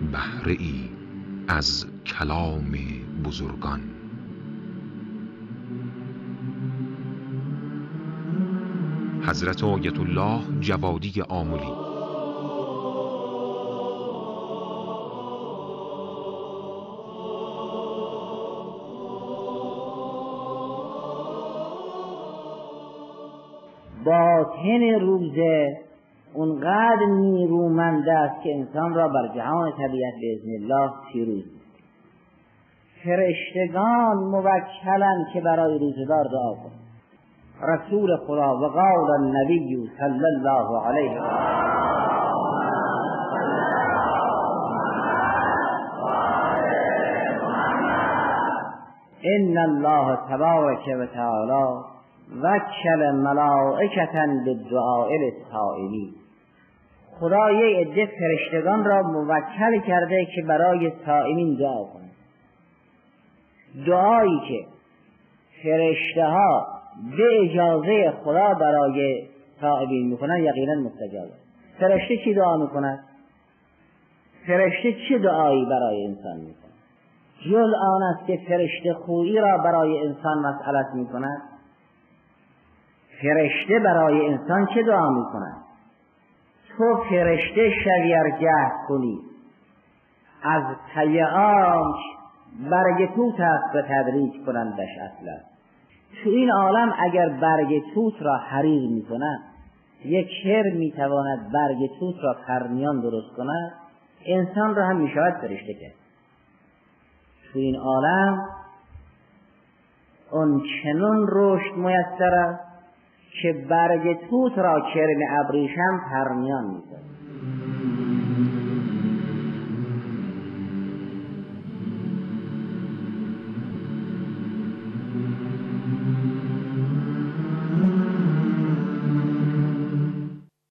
بهره ای از کلام بزرگان. حضرت آیت الله جوادی آملی. باطن روزه اونقدر نیرومند است که انسان را بر جهان طبیعت به اذن الله پیروز می‌کند. فرشتگان موکلن که برای روزدار دعا کنند. رسول خدا و قال النبی صلی الله علیه و ان الله تبارک و تعالی وکل ملائکة للدعاء للصائمین. خدا یه عده فرشتگان را موکل کرده که برای صائمین دعا کنند. دعایی که فرشته ها به اجازه خدا برای صائمین میکنن یقینا مستجابه. فرشته چی دعا میکند؟ فرشته چه دعایی برای انسان میکند؟ جز آن است که فرشته خویی را برای انسان مسئلت میکند. فرشته برای انسان چه دعا میکند؟ تو فرشته شوی ار جهد کنی از طی آنچ برگ توت است به تدریج کنندش اصلا. تو این عالم اگر برگ توت را حریر میکند، یک هر میتواند برگ توت را پرنیان درست کند، انسان را هم میشود فرشته کرد. تو این عالم اون چنون رشد میسر است که برگ توت را کرم ابریشم پرنیان می‌کند.